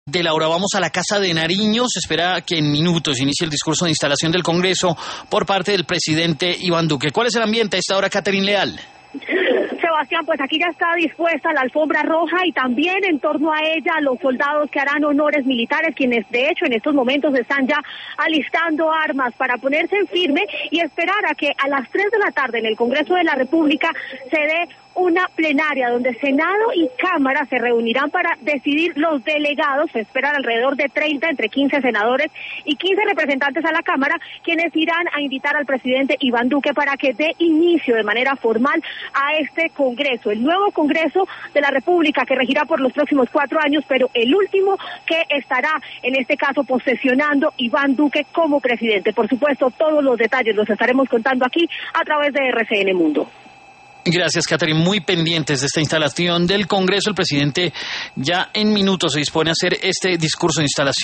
De Laura, vamos a la Casa de Nariño. Se espera que en minutos inicie el discurso de instalación del Congreso por parte del presidente Iván Duque. ¿Cuál es el ambiente a esta hora, Catherine Leal? Sebastián, pues aquí ya está dispuesta la alfombra roja y también en torno a ella los soldados que harán honores militares, quienes de hecho en estos momentos están ya alistando armas para ponerse en firme y esperar a que a las 3 de la tarde en el Congreso de la República se dé una plenaria donde Senado y Cámara se reunirán para decidir los delegados. Se esperan alrededor de 30, entre 15 senadores y 15 representantes a la Cámara, quienes irán a invitar al presidente Iván Duque para que dé inicio de manera formal a este Congreso, el nuevo Congreso de la República que regirá por los próximos 4 años, pero el último que estará en este caso posesionando Iván Duque como presidente. Por supuesto, todos los detalles los estaremos contando aquí a través de RCN Mundo. Gracias, Catherine. Muy pendientes de esta instalación del Congreso. El presidente ya en minutos se dispone a hacer este discurso de instalación.